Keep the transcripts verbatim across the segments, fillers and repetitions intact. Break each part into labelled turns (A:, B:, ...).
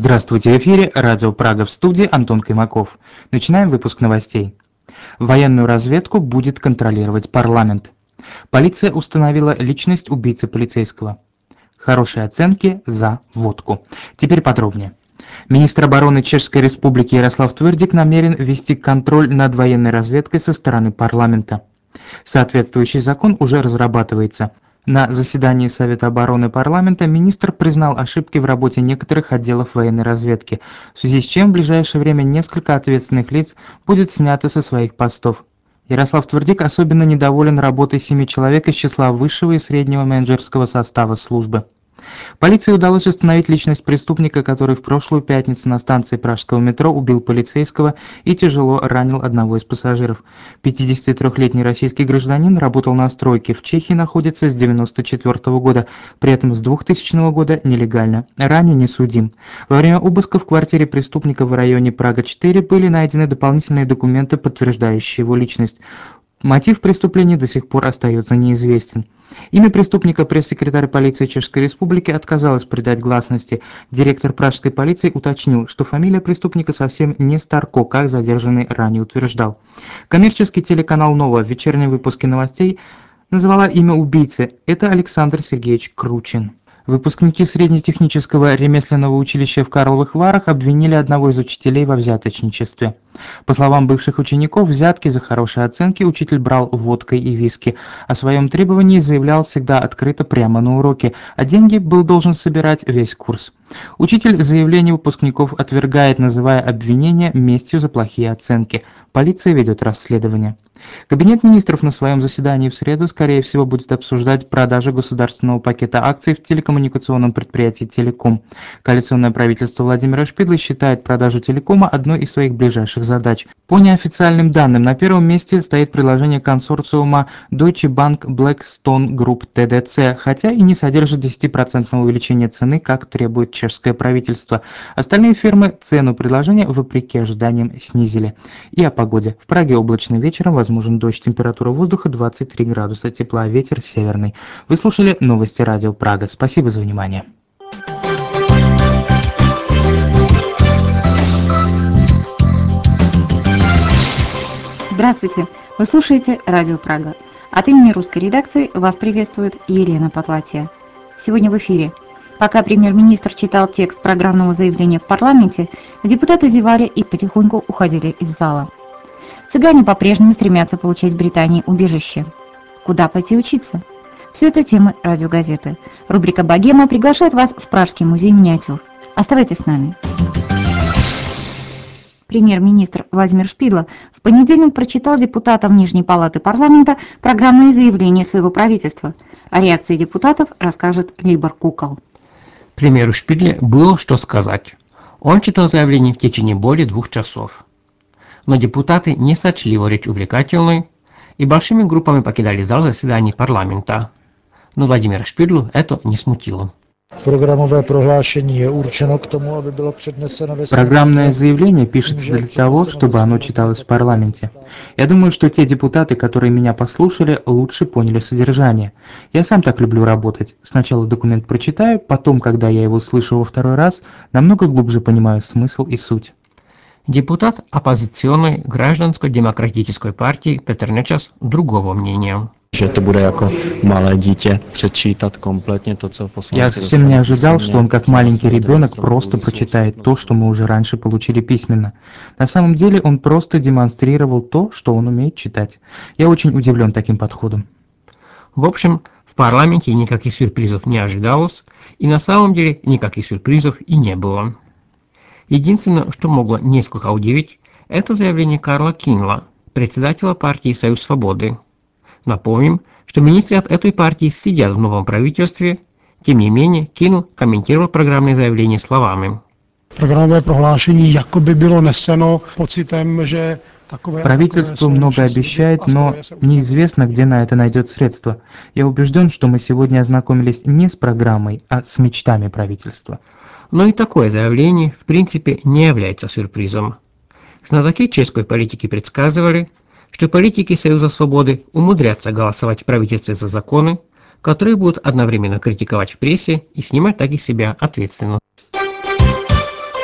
A: Здравствуйте, в эфире Радио Прага, в студии Антон Каймаков. Начинаем выпуск новостей. Военную разведку будет контролировать парламент. Полиция установила личность убийцы полицейского. Хорошие оценки за водку. Теперь подробнее. Министр обороны Чешской Республики Ярослав Твердик намерен ввести контроль над военной разведкой со стороны парламента. Соответствующий закон уже разрабатывается. На заседании Совета обороны парламента министр признал ошибки в работе некоторых отделов военной разведки, в связи с чем в ближайшее время несколько ответственных лиц будет снято со своих постов. Ярослав Твердик особенно недоволен работой семи человек из числа высшего и среднего менеджерского состава службы. Полиции удалось установить личность преступника, который в прошлую пятницу на станции пражского метро убил полицейского и тяжело ранил одного из пассажиров. пятидесятитрёхлетний российский гражданин работал на стройке, в Чехии находится с девяносто четвёртого года, при этом с двухтысячного года нелегально, ранее не судим. Во время обыска в квартире преступника в районе Прага-четыре были найдены дополнительные документы, подтверждающие его личность. Мотив преступления до сих пор остается неизвестен. Имя преступника пресс-секретарь полиции Чешской Республики отказалась придать гласности. Директор пражской полиции уточнил, что фамилия преступника совсем не Старко, как задержанный ранее утверждал. Коммерческий телеканал «Нова» в вечернем выпуске новостей назвала имя убийцы. Это Александр Сергеевич Кручин. Выпускники среднетехнического ремесленного училища в Карловых Варах обвинили одного из учителей во взяточничестве. По словам бывших учеников, взятки за хорошие оценки учитель брал водкой и виски. О своем требовании заявлял всегда открыто прямо на уроке, а деньги был должен собирать весь курс. Учитель заявление выпускников отвергает, называя обвинения местью за плохие оценки. Полиция ведет расследование. Кабинет министров на своем заседании в среду, скорее всего, будет обсуждать продажу государственного пакета акций в телекоммуникационном предприятии «Телеком». Коалиционное правительство Владимира Шпидлы считает продажу «Телекома» одной из своих ближайших задач. По неофициальным данным, на первом месте стоит предложение консорциума Deutsche Bank Blackstone Group тэ дэ цэ, хотя и не содержит десятипроцентного увеличения цены, как требует чешское правительство. Остальные фирмы цену предложения, вопреки ожиданиям, снизили. И о погоде. В Праге облачно вечером, возможен дождь, температура воздуха двадцать три градуса тепла, ветер северный. Вы слушали новости Радио Прага. Спасибо за внимание.
B: Здравствуйте! Вы слушаете Радио Прага. От имени русской редакции вас приветствует Елена Потлатья. Сегодня в эфире. Пока премьер-министр читал текст программного заявления в парламенте, депутаты зевали и потихоньку уходили из зала. Цыгане по-прежнему стремятся получить в Британии убежище. Куда пойти учиться? Все это темы радиогазеты. Рубрика «Богема» приглашает вас в Пражский музей миниатюр. Оставайтесь с нами. Премьер-министр Владимир Шпидла в понедельник прочитал депутатам Нижней палаты парламента программное заявление своего правительства. О реакции депутатов расскажет Либор Кукол.
C: Премьеру Шпидле было что сказать. Он читал заявление в течение более двух часов. Но депутаты не сочли его речь увлекательной и большими группами покидали зал заседаний парламента. Но Владимира Шпидлу это не смутило.
D: Программное проглашение урчено к тому, aby было předneseno ve
A: Программное заявление пишется для того, чтобы оно читалось в парламенте. Я думаю, что те депутаты, которые меня послушали, лучше поняли содержание. Я сам так люблю работать. Сначала документ прочитаю, потом, когда я его слышу во второй раз, намного глубже понимаю смысл и суть.
C: Депутат оппозиционной гражданско-демократической партии Petr Nečas другого мнения.
E: Že to bude jako malé dítě přečítat kompletně to, co poslanci.
A: Я совсем не ожидал, что он как маленький ребенок просто прочитает то, что мы уже раньше получили письменно. На самом деле он просто демонстрировал то, что он умеет читать. Я очень удивлен таким подходом.
C: В общем, в парламенте никаких сюрпризов не ожидалось, и на самом деле никаких сюрпризов и не было. Единственное, что могло несколько удивить, это заявление Карла Кинла, председателя партии «Союз свободы». Напомним, что министры от этой партии сидят в новом правительстве. Тем не менее, Кинл комментировал программное заявление словами.
F: Программное проглашение якобы было несено pocitem, že
A: Правительство много обещает, но неизвестно, где на это найдет средства. Я убежден, что мы сегодня ознакомились не с программой, а с мечтами правительства.
C: Но и такое заявление, в принципе, не является сюрпризом. Знатоки чешской политики предсказывали, что политики Союза Свободы умудрятся голосовать в правительстве за законы, которые будут одновременно критиковать в прессе и снимать так из себя ответственность.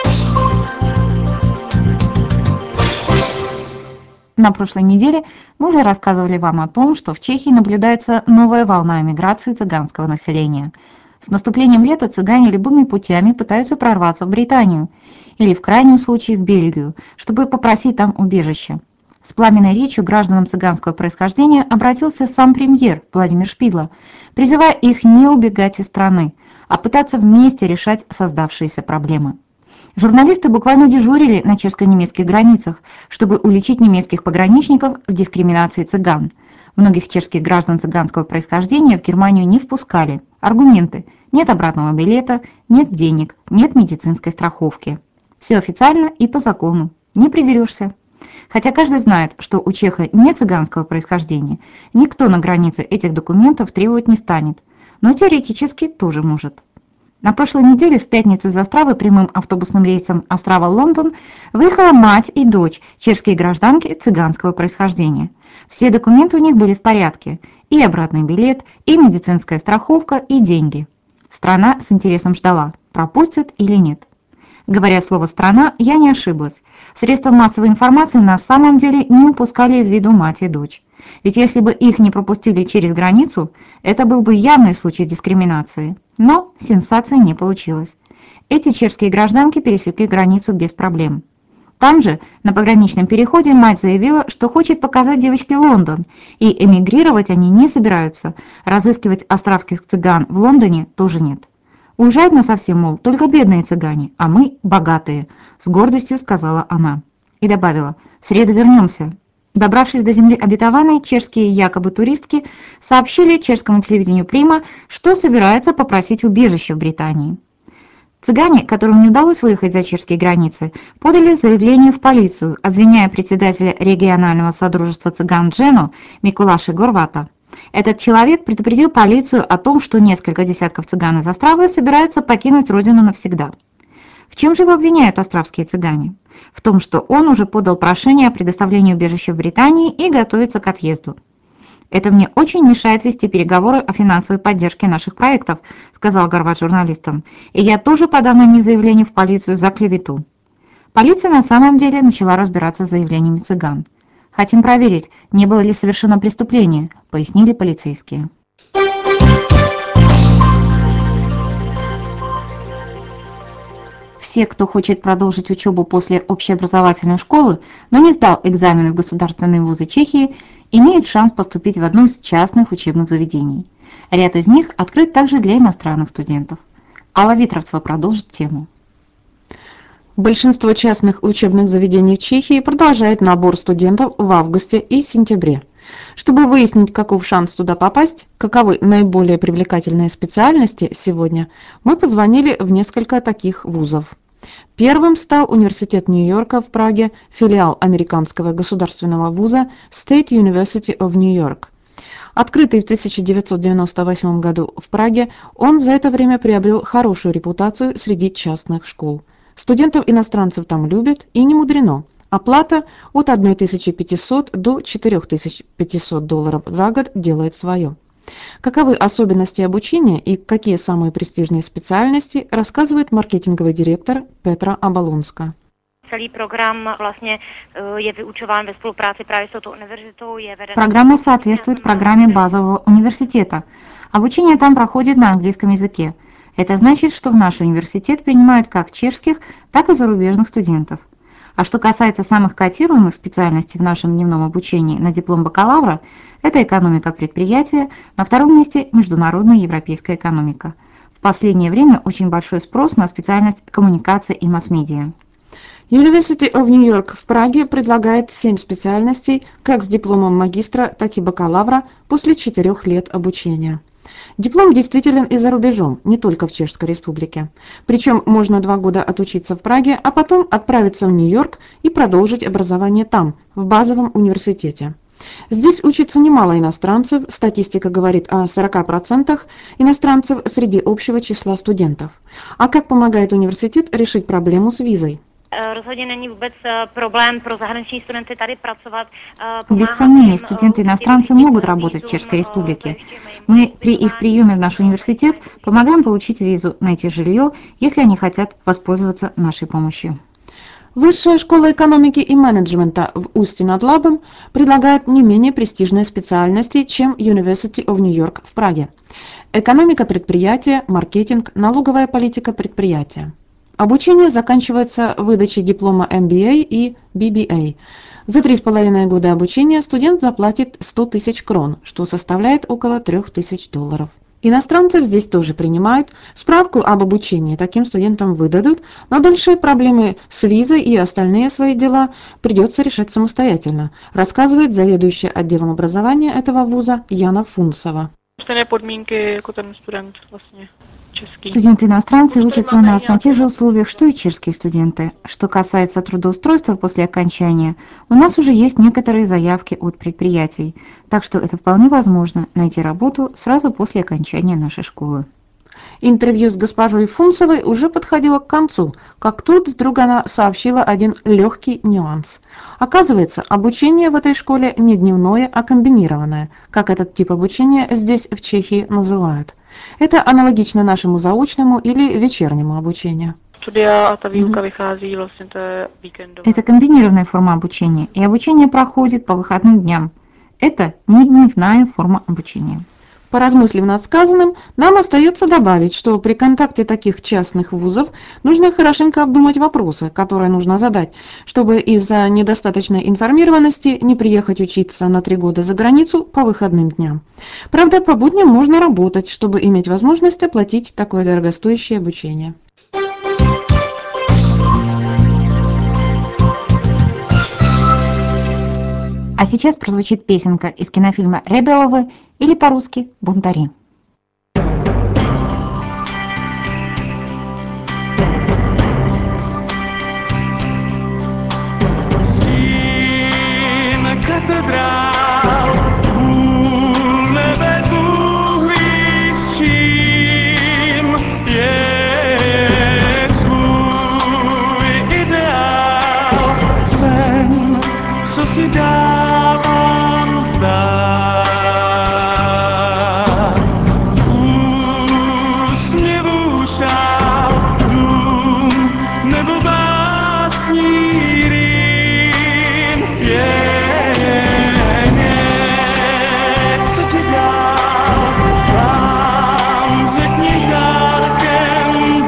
B: На прошлой неделе мы уже рассказывали вам о том, что в Чехии наблюдается новая волна эмиграции цыганского населения. С наступлением лета цыгане любыми путями пытаются прорваться в Британию или в крайнем случае в Бельгию, чтобы попросить там убежище. С пламенной речью гражданам цыганского происхождения обратился сам премьер Владимир Шпидла, призывая их не убегать из страны, а пытаться вместе решать создавшиеся проблемы. Журналисты буквально дежурили на чешско-немецких границах, чтобы уличить немецких пограничников в дискриминации цыган. Многих чешских граждан цыганского происхождения в Германию не впускали. Аргументы: нет обратного билета, нет денег, нет медицинской страховки. Все официально и по закону, не придерешься. Хотя каждый знает, что у чеха не цыганского происхождения, никто на границе этих документов требовать не станет, но теоретически тоже может. На прошлой неделе в пятницу из Остравы прямым автобусным рейсом Острава-Лондон выехала мать и дочь, чешские гражданки цыганского происхождения. Все документы у них были в порядке: и обратный билет, и медицинская страховка, и деньги. Страна с интересом ждала, пропустят или нет. Говоря слово «страна», я не ошиблась. Средства массовой информации на самом деле не упускали из виду мать и дочь. Ведь если бы их не пропустили через границу, это был бы явный случай дискриминации. Но сенсации не получилось. Эти чешские гражданки пересекли границу без проблем. Там же, на пограничном переходе, мать заявила, что хочет показать девочке Лондон, и эмигрировать они не собираются. Разыскивать островских цыган в Лондоне тоже нет. Уезжают насовсем, мол, только бедные цыгане, а мы богатые, с гордостью сказала она. И добавила: в среду вернемся. Добравшись до земли обетованной, чешские якобы туристки сообщили чешскому телевидению Прима, что собираются попросить убежище в Британии. Цыгане, которым не удалось выехать за чешские границы, подали заявление в полицию, обвиняя председателя регионального содружества цыган Джену Микулаши Горвата. Этот человек предупредил полицию о том, что несколько десятков цыган из Островы собираются покинуть родину навсегда. В чем же его обвиняют островские цыгане? В том, что он уже подал прошение о предоставлении убежища в Британии и готовится к отъезду. «Это мне очень мешает вести переговоры о финансовой поддержке наших проектов», сказал Горват журналистам. «И я тоже подам на них заявление в полицию за клевету». Полиция на самом деле начала разбираться с заявлениями цыган. «Хотим проверить, не было ли совершено преступление», пояснили полицейские. Все, кто хочет продолжить учебу после общеобразовательной школы, но не сдал экзамены в государственные вузы Чехии, имеют шанс поступить в одно из частных учебных заведений. Ряд из них открыт также для иностранных студентов. Алла Витровцева продолжит тему.
G: Большинство частных учебных заведений в Чехии продолжают набор студентов в августе и сентябре. Чтобы выяснить, каков шанс туда попасть, каковы наиболее привлекательные специальности сегодня, мы позвонили в несколько таких вузов. Первым стал Университет Нью-Йорка в Праге, филиал американского государственного вуза State University of New York. Открытый в тысяча девятьсот девяносто восьмом году в Праге, он за это время приобрел хорошую репутацию среди частных школ. Студентов-иностранцев там любят, и не мудрено. Оплата от тысячи пятисот до четырёх тысяч пятисот долларов за год делает свое. Каковы особенности обучения и какие самые престижные специальности, рассказывает маркетинговый директор Петра Абалунска.
B: Программа соответствует программе базового университета. Обучение там проходит на английском языке. Это значит, что в наш университет принимают как чешских, так и зарубежных студентов. А что касается самых котируемых специальностей в нашем дневном обучении на диплом бакалавра, это экономика предприятия, на втором месте международная европейская экономика. В последнее время очень большой спрос на специальность коммуникация и масс-медиа.
G: University of New York в Праге предлагает семь специальностей как с дипломом магистра, так и бакалавра после четырех лет обучения. Диплом действителен и за рубежом, не только в Чешской Республике. Причем можно два года отучиться в Праге, а потом отправиться в Нью-Йорк и продолжить образование там, в базовом университете. Здесь учится немало иностранцев, статистика говорит о сорока процентах иностранцев среди общего числа студентов. А как помогает университет решить проблему с визой?
B: Без сомнения, студенты-иностранцы могут работать в Чешской Республике. Мы при их приеме в наш университет помогаем получить визу, найти жилье, если они хотят воспользоваться нашей помощью.
G: Высшая школа экономики и менеджмента в Усте над Лабом предлагает не менее престижные специальности, чем University of New York в Праге. Экономика предприятия, маркетинг, налоговая политика предприятия. Обучение заканчивается выдачей диплома эм би эй и би би эй. За три с половиной года обучения студент заплатит сто тысяч крон, что составляет около трех тысяч долларов. Иностранцев здесь тоже принимают, справку об обучении таким студентам выдадут, но дальше проблемы с визой и остальные свои дела придется решать самостоятельно, рассказывает заведующая отделом образования этого вуза Яна Фунцова.
B: Студенты-иностранцы учатся у нас на тех же условиях, что и чешские студенты. Что касается трудоустройства после окончания, у нас уже есть некоторые заявки от предприятий, так что это вполне возможно найти работу сразу после окончания нашей школы.
G: Интервью с госпожой Фунцевой уже подходило к концу, как тут вдруг она сообщила один легкий нюанс. Оказывается, обучение в этой школе не дневное, а комбинированное, как этот тип обучения здесь в Чехии называют. Это аналогично нашему заочному или вечернему обучению.
B: Это комбинированная форма обучения, и обучение проходит по выходным дням. Это не дневная форма обучения.
G: Поразмыслив над сказанным, нам остается добавить, что при контакте таких частных вузов нужно хорошенько обдумать вопросы, которые нужно задать, чтобы из-за недостаточной информированности не приехать учиться на три года за границу по выходным дням. Правда, по будням можно работать, чтобы иметь возможность оплатить такое дорогостоящее обучение.
B: А сейчас прозвучит песенка из кинофильма «Ребеловы» или по-русски «Бунтари».
H: Co si dávám zdát. Z úsměvů šál dům nebo básní rým. Je, je, je, co ti dál, vám řekni dárkem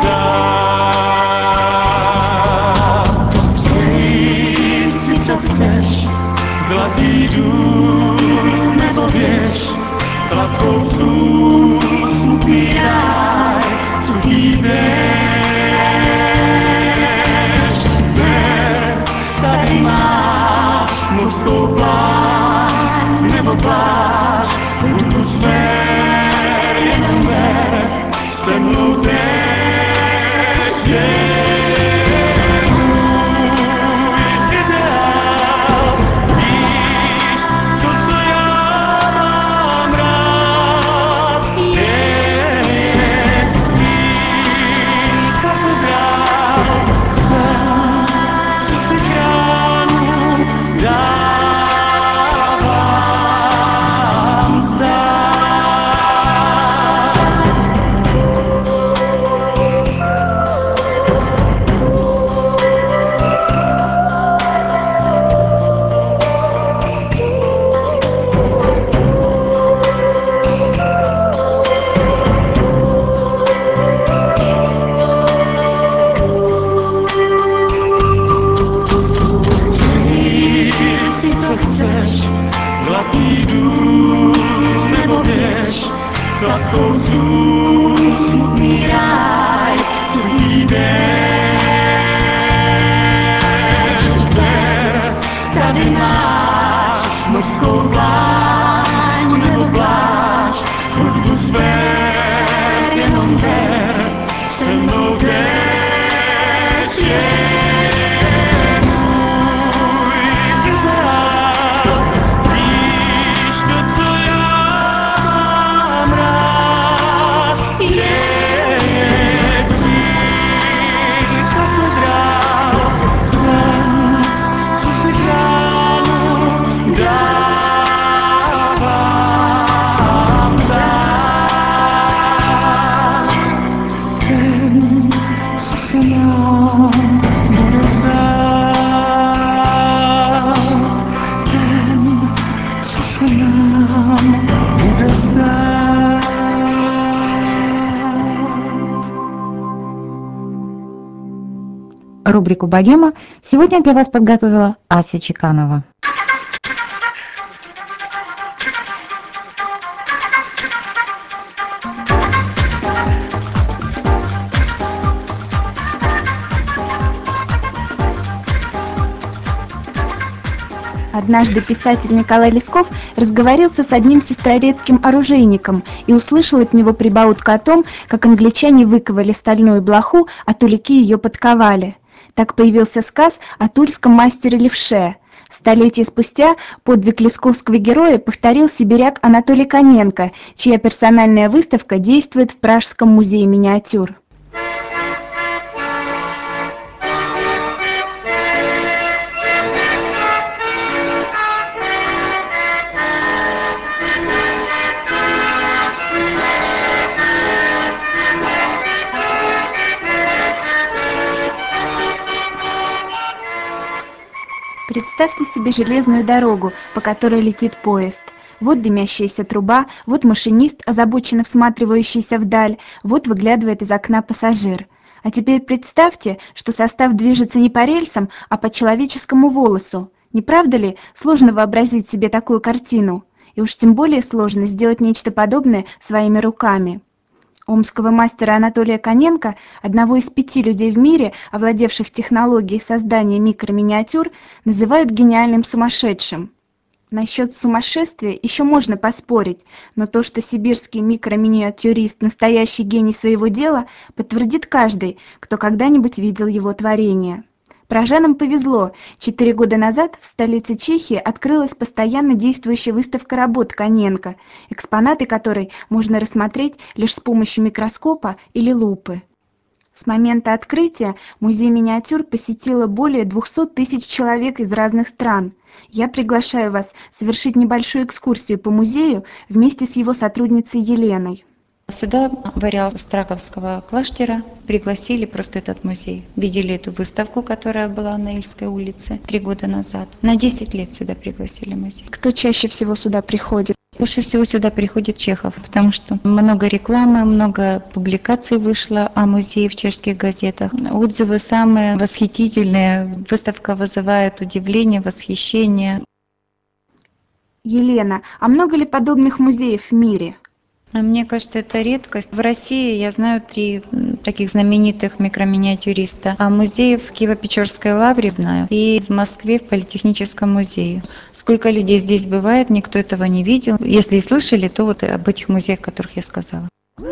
H: dál. Přeji si, co chceš, zlatý důl nebo běž, sladkou sůl, smutný ráj, suchý déšť. Ber, tady máš mořskou pláň nebo pláž, hudbu sfér, jenom ber, se mnou též je. Zlatý důl nebo běž, sladkou sůl, smutný ráj, suchý déšť. Ber, tady máš mořskou pláň nebo pláž, hudbu sfér, jenom ber, se mnou též je. Yeah.
B: Рубрику «Богема» сегодня для вас подготовила Ася Чеканова.
I: Однажды писатель Николай Лесков разговорился с одним сестрорецким оружейником и услышал от него прибаутку о том, как англичане выковали стальную блоху, а тулики ее подковали. Так появился сказ о тульском мастере левше. Столетия спустя подвиг лесковского героя повторил сибиряк Анатолий Коненко, чья персональная выставка действует в Пражском музее миниатюр. Представьте себе железную дорогу, по которой летит поезд. Вот дымящаяся труба, вот машинист, озабоченно всматривающийся вдаль, вот выглядывает из окна пассажир. А теперь представьте, что состав движется не по рельсам, а по человеческому волосу. Не правда ли сложно вообразить себе такую картину? И уж тем более сложно сделать нечто подобное своими руками. Омского мастера Анатолия Коненко, одного из пяти людей в мире, овладевших технологией создания микроминиатюр, называют гениальным сумасшедшим. Насчет сумасшествия еще можно поспорить, но то, что сибирский микроминиатюрист настоящий гений своего дела, подтвердит каждый, кто когда-нибудь видел его творение. Пражанам повезло. Четыре года назад в столице Чехии открылась постоянно действующая выставка работ Коненко, экспонаты которой можно рассмотреть лишь с помощью микроскопа или лупы. С момента открытия музей миниатюр посетило более двухсот тысяч человек из разных стран. Я приглашаю вас совершить небольшую экскурсию по музею вместе с его сотрудницей Еленой.
J: Сюда, в ареал Страковского кляштера, пригласили просто этот музей. Видели эту выставку, которая была на Ильской улице три года назад. На десять лет сюда пригласили музей.
I: Кто чаще всего сюда приходит?
J: Больше всего сюда приходит Чехов, потому что много рекламы, много публикаций вышло о музее в чешских газетах. Отзывы самые восхитительные. Выставка вызывает удивление, восхищение.
I: Елена, а много ли подобных музеев в мире?
J: Мне кажется, это редкость. В России я знаю три таких знаменитых микроминиатюриста. А музеев в Киево-Печорской лавре знаю. И в Москве в Политехническом музее. Сколько людей здесь бывает, никто этого не видел. Если и слышали, то вот об этих музеях, о которых я сказала.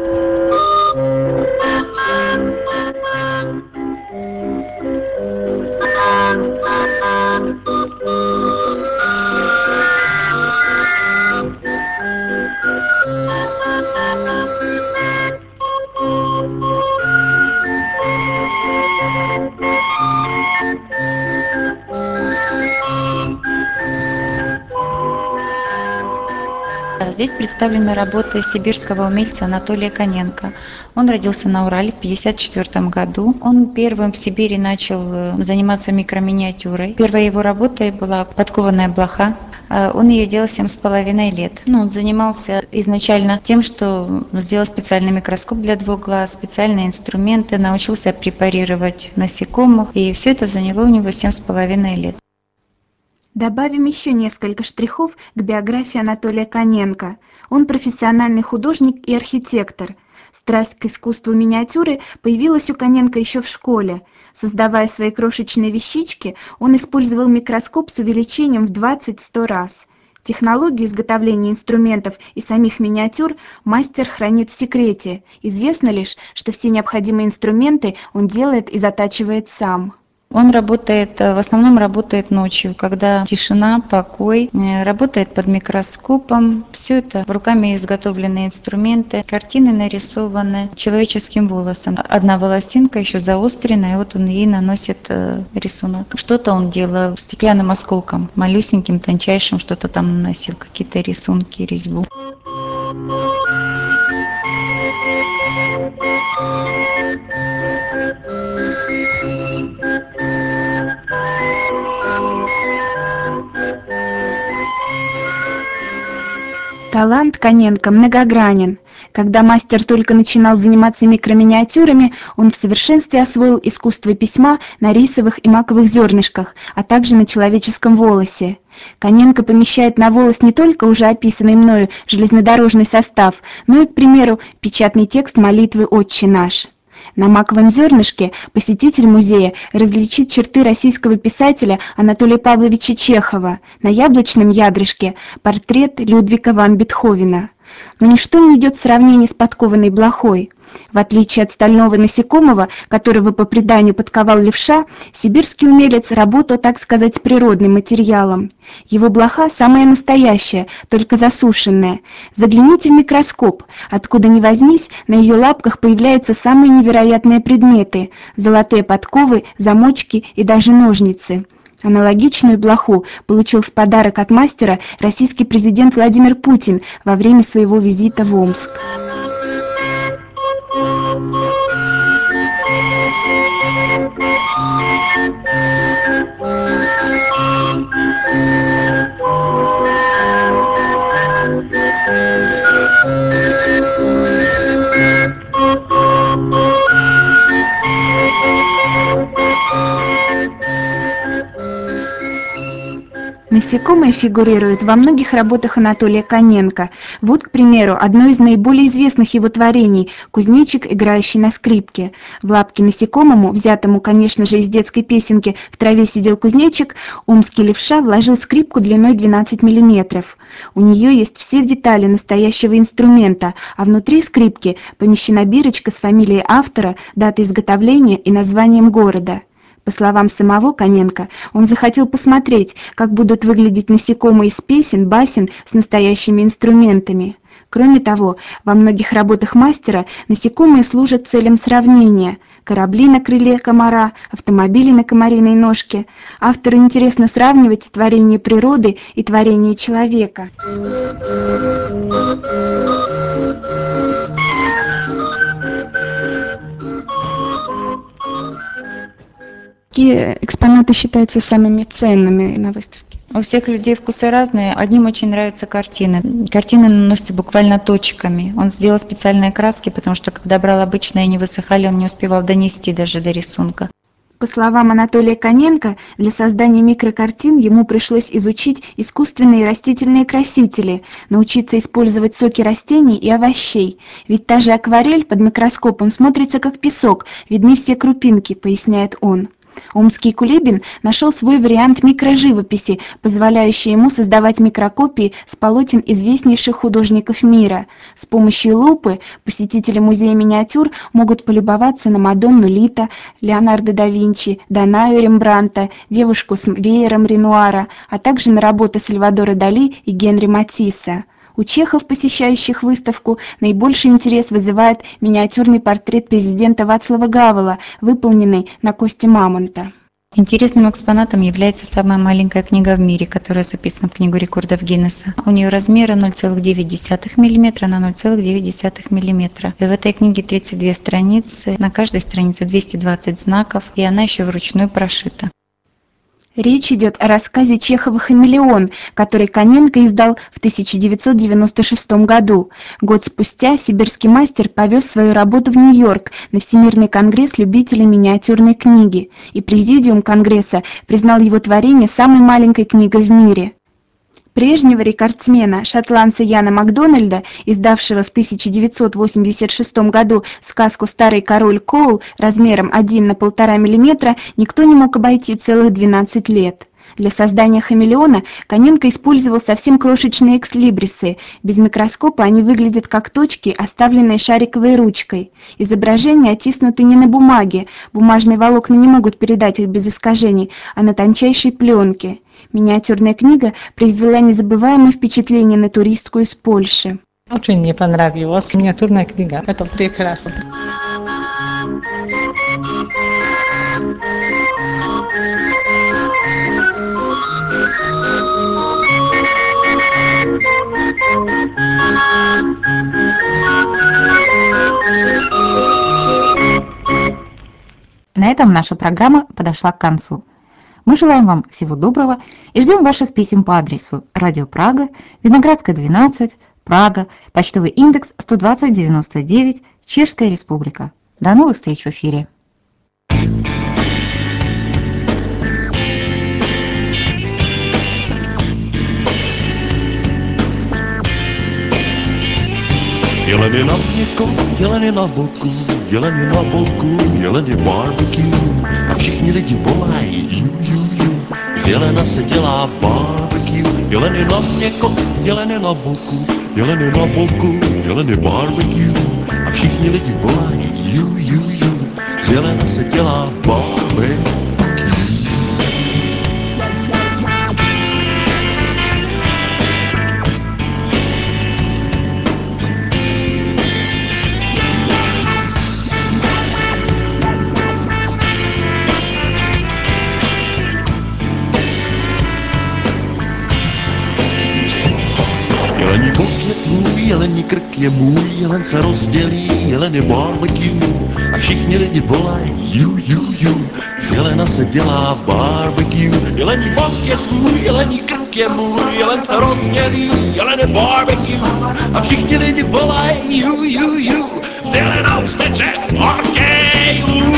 J: Здесь представлены работы сибирского умельца Анатолия Коненко. Он родился на Урале в тысяча девятьсот пятьдесят четвёртом году. Он первым в Сибири начал заниматься микроминиатюрой. Первой его работой была подкованная блоха. Он ее делал семь с половиной лет. Ну, он занимался изначально тем, что сделал специальный микроскоп для двух глаз, специальные инструменты, научился препарировать насекомых, и все это заняло у него семь с половиной лет.
I: Добавим еще несколько штрихов к биографии Анатолия Коненко. Он профессиональный художник и архитектор. Страсть к искусству миниатюры появилась у Коненко еще в школе. Создавая свои крошечные вещички, он использовал микроскоп с увеличением в двадцать-сто раз. Технологию изготовления инструментов и самих миниатюр мастер хранит в секрете. Известно лишь, что все необходимые инструменты он делает и затачивает сам.
J: Он работает, в основном работает ночью, когда тишина, покой, работает под микроскопом. Все это руками изготовленные инструменты, картины нарисованы человеческим волосом. Одна волосинка еще заостренная, и вот он ей наносит рисунок. Что-то он делал стеклянным осколком, малюсеньким, тончайшим, что-то там наносил, какие-то рисунки, резьбу.
I: Талант Коненко многогранен. Когда мастер только начинал заниматься микроминиатюрами, он в совершенстве освоил искусство письма на рисовых и маковых зернышках, а также на человеческом волосе. Коненко помещает на волос не только уже описанный мною железнодорожный состав, но и, к примеру, печатный текст молитвы «Отче наш». На маковом зернышке посетитель музея различит черты российского писателя Анатолия Павловича Чехова, на яблочном ядрышке портрет Людвига ван Бетховена. Но ничто не идет в сравнение с подкованной блохой. В отличие от стального насекомого, которого по преданию подковал левша, сибирский умелец работал, так сказать, с природным материалом. Его блоха самая настоящая, только засушенная. Загляните в микроскоп. Откуда ни возьмись, на ее лапках появляются самые невероятные предметы – золотые подковы, замочки и даже ножницы. Аналогичную блоху получил в подарок от мастера российский президент Владимир Путин во время своего визита в Омск. Насекомые фигурируют во многих работах Анатолия Коненко. Вот, к примеру, одно из наиболее известных его творений – кузнечик, играющий на скрипке. В лапке насекомому, взятому, конечно же, из детской песенки «В траве сидел кузнечик», омский левша вложил скрипку длиной двенадцать миллиметров. У нее есть все детали настоящего инструмента, а внутри скрипки помещена бирочка с фамилией автора, датой изготовления и названием города. По словам самого Коненко, он захотел посмотреть, как будут выглядеть насекомые из песен, басен с настоящими инструментами. Кроме того, во многих работах мастера насекомые служат целям сравнения. Корабли на крыле комара, автомобили на комариной ножке. Автору интересно сравнивать творение природы и творение человека. Какие экспонаты считаются самыми ценными на выставке?
J: У всех людей вкусы разные. Одним очень нравятся картины. Картины наносятся буквально точками. Он сделал специальные краски, потому что когда брал обычные и не высыхали, он не успевал донести даже до рисунка.
I: По словам Анатолия Коненко, для создания микрокартин ему пришлось изучить искусственные растительные красители, научиться использовать соки растений и овощей. Ведь та же акварель под микроскопом смотрится как песок, видны все крупинки, поясняет он. Омский Кулибин нашел свой вариант микроживописи, позволяющий ему создавать микрокопии с полотен известнейших художников мира. С помощью лупы посетители музея миниатюр могут полюбоваться на Мадонну Лита, Леонардо да Винчи, Данаю Рембрандта, девушку с веером Ренуара, а также на работы Сальвадора Дали и Генри Матисса. У чехов, посещающих выставку, наибольший интерес вызывает миниатюрный портрет президента Вацлава Гавела, выполненный на кости мамонта.
J: Интересным экспонатом является самая маленькая книга в мире, которая записана в Книгу рекордов Гиннесса. У нее размеры ноль целых девять десятых миллиметра на ноль целых девять десятых миллиметра. И в этой книге тридцать две страницы, на каждой странице двести двадцать знаков, и она еще вручную прошита.
I: Речь идет о рассказе Чехова «Хамелеон», который Коненко издал в тысяча девятьсот девяносто шестом году. Год спустя сибирский мастер повез свою работу в Нью-Йорк на Всемирный конгресс любителей миниатюрной книги, и президиум конгресса признал его творение самой маленькой книгой в мире. Прежнего рекордсмена, шотландца Яна Макдональда, издавшего в тысяча девятьсот восемьдесят шестом году сказку «Старый король Коул» размером один на полтора миллиметра, никто не мог обойти целых двенадцать лет. Для создания хамелеона Коненко использовал совсем крошечные экслибрисы. Без микроскопа они выглядят как точки, оставленные шариковой ручкой. Изображения оттиснуты не на бумаге, бумажные волокна не могут передать их без искажений, а на тончайшей пленке. Миниатюрная книга произвела незабываемое впечатление на туристку из Польши.
K: Очень мне понравилась миниатюрная книга. Это прекрасно.
B: На этом наша программа подошла к концу. Мы желаем вам всего доброго и ждем ваших писем по адресу Радио Прага, Виноградская, двенадцать, Прага, почтовый индекс сто двадцать девяносто девять, Чешская Республика. До новых встреч в эфире.
H: Jeleny na měko, jeleny na boku, jeleny na boku, jeleny barbecue. A všichni lidi volají, ju, ju, ju, z jelena se dělá barbecue. Jeleny na měko, jeleny na boku, jeleny na boku, jeleny barbecue. A všichni lidi volají, ju, ju, ju, z jelena se dělá barbecue. Jelení bok je tvůj, jelení krk je můj, jelen se rozdělí, jelen je barbecue. A všichni lidi volají, ju, ju, ju, z jelena se dělá barbecue. Jelení bok je tvůj, jelení krk je můj, jelen se rozdělí, jelen je barbecue. A všichni lidi volají, ju, ju, ju, z jelena steče barbecue.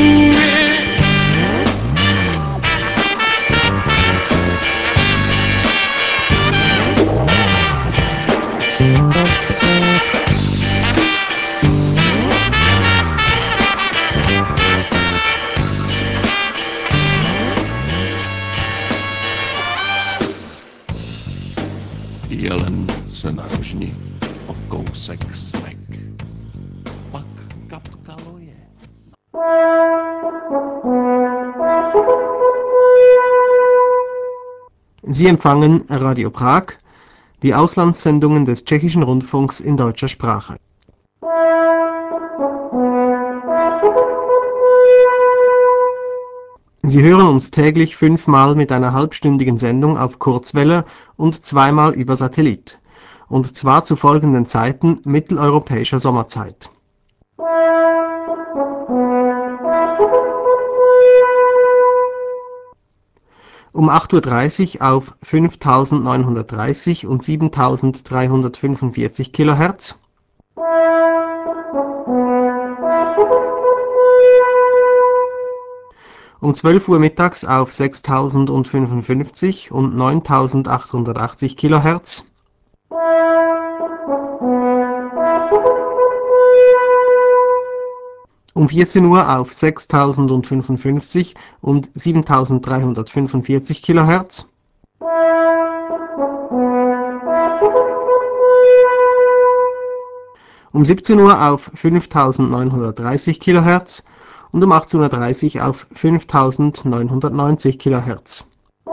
H: Jelen se na rožni o kousek svek, pak kapka loje.
L: Sie empfangen Radio Prag, die Auslandssendungen des Tschechischen Rundfunks in deutscher Sprache. Sie hören uns täglich fünfmal mit einer halbstündigen Sendung auf Kurzwelle und zweimal über Satellit. Und zwar zu folgenden Zeiten mitteleuropäischer Sommerzeit. Um acht Uhr dreißig auf fünftausendneunhundertdreißig und siebentausenddreihundertfünfundvierzig Kilohertz. Um zwölf Uhr mittags auf sechstausendfünfundfünfzig und neuntausendachthundertachtzig Kilohertz. Um vierzehn Uhr auf sechstausendfünfundfünfzig und siebentausenddreihundertfünfundvierzig Kilohertz. Um siebzehn Uhr auf fünftausendneunhundertdreißig Kilohertz und um achtzehn Uhr dreißig auf fünftausendneunhundertneunzig Kilohertz.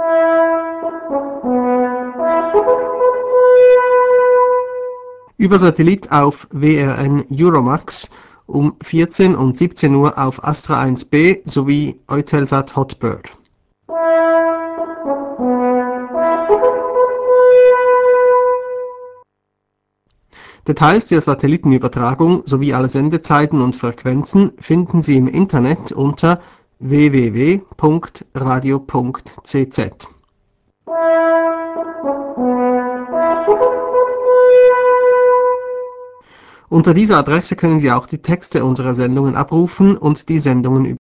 L: Über Satellit auf W R N Euromax um vierzehn und siebzehn Uhr auf Astra eins B sowie Eutelsat Hotbird. Details der Satellitenübertragung sowie alle Sendezeiten und Frequenzen finden Sie im Internet unter w w w punkt radio punkt c z. Unter dieser Adresse können Sie auch die Texte unserer Sendungen abrufen und die Sendungen